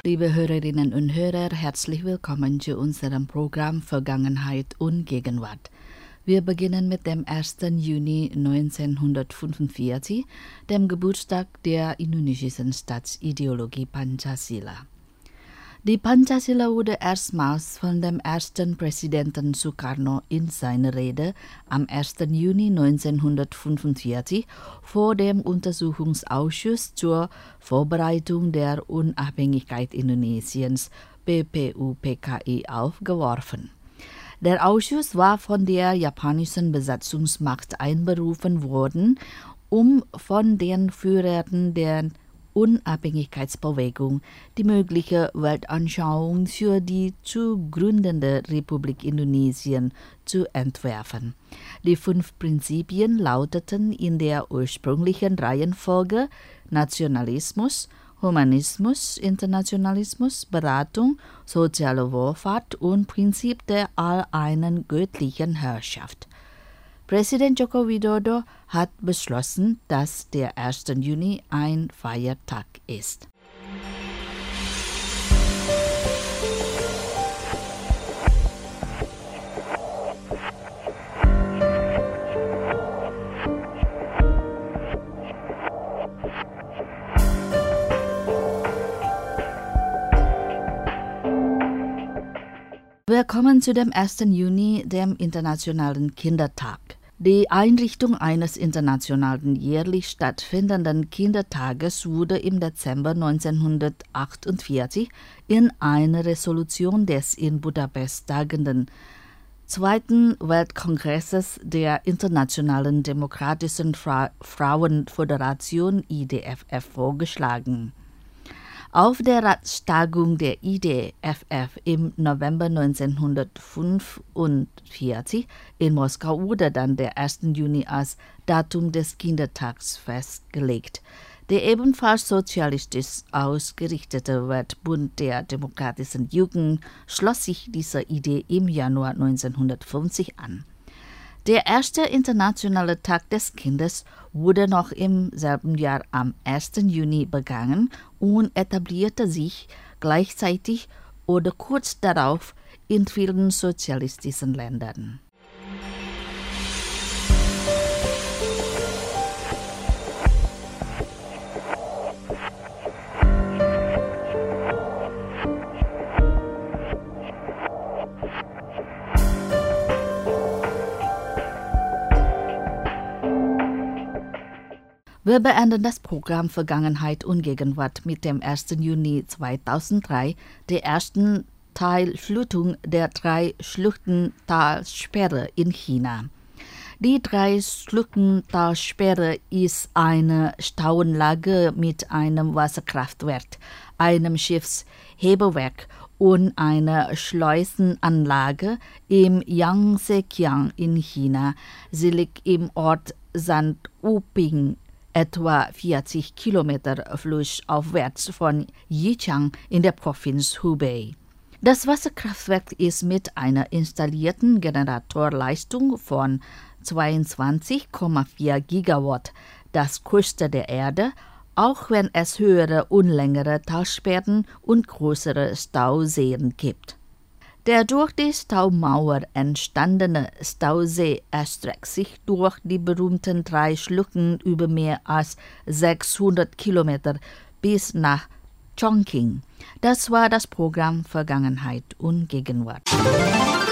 Liebe Hörerinnen und Hörer, herzlich willkommen zu unserem Programm Vergangenheit und Gegenwart. Wir beginnen mit dem 1. Juni 1945, dem Geburtstag der indonesischen Staatsideologie Pancasila. Die Pancasila wurde erstmals von dem ersten Präsidenten Sukarno in seiner Rede am 1. Juni 1945 vor dem Untersuchungsausschuss zur Vorbereitung der Unabhängigkeit Indonesiens BPUPKI aufgeworfen. Der Ausschuss war von der japanischen Besatzungsmacht einberufen worden, um von den Führern der Unabhängigkeitsbewegung die mögliche Weltanschauung für die zu gründende Republik Indonesien zu entwerfen. Die 5 Prinzipien lauteten in der ursprünglichen Reihenfolge Nationalismus, Humanismus, Internationalismus, Beratung, soziale Wohlfahrt und Prinzip der alleinen göttlichen Herrschaft. Präsident Joko Widodo hat beschlossen, dass der 1. Juni ein Feiertag ist. Wir kommen zu dem 1. Juni, dem Internationalen Kindertag. Die Einrichtung eines internationalen jährlich stattfindenden Kindertages wurde im Dezember 1948 in einer Resolution des in Budapest tagenden 2. Weltkongresses der Internationalen Demokratischen Frauenföderation IDFF vorgeschlagen. Auf der Ratstagung der IDFF im November 1945 in Moskau wurde dann der 1. Juni als Datum des Kindertags festgelegt. Der ebenfalls sozialistisch ausgerichtete Weltbund der demokratischen Jugend schloss sich dieser Idee im Januar 1950 an. Der erste internationale Tag des Kindes wurde noch im selben Jahr am 1. Juni begangen und etablierte sich gleichzeitig oder kurz darauf in vielen sozialistischen Ländern. Wir beenden das Programm Vergangenheit und Gegenwart mit dem 1. Juni 2003, der ersten Teilflutung der 3 Schluchtentalsperre in China. Die 3 Schluchtentalsperre ist eine Stauanlage mit einem Wasserkraftwerk, einem Schiffshebewerk und einer Schleusenanlage im Yangtze-Kiang in China. Sie liegt im Ort Sanduping, etwa 40 Kilometer flussaufwärts von Yichang in der Provinz Hubei. Das Wasserkraftwerk ist mit einer installierten Generatorleistung von 22,4 Gigawatt das größte der Erde, auch wenn es höhere und längere Talsperren und größere Stauseen gibt. Der durch die Staumauer entstandene Stausee erstreckt sich durch die berühmten 3 Schluchten über mehr als 600 Kilometer bis nach Chongqing. Das war das Programm Vergangenheit und Gegenwart.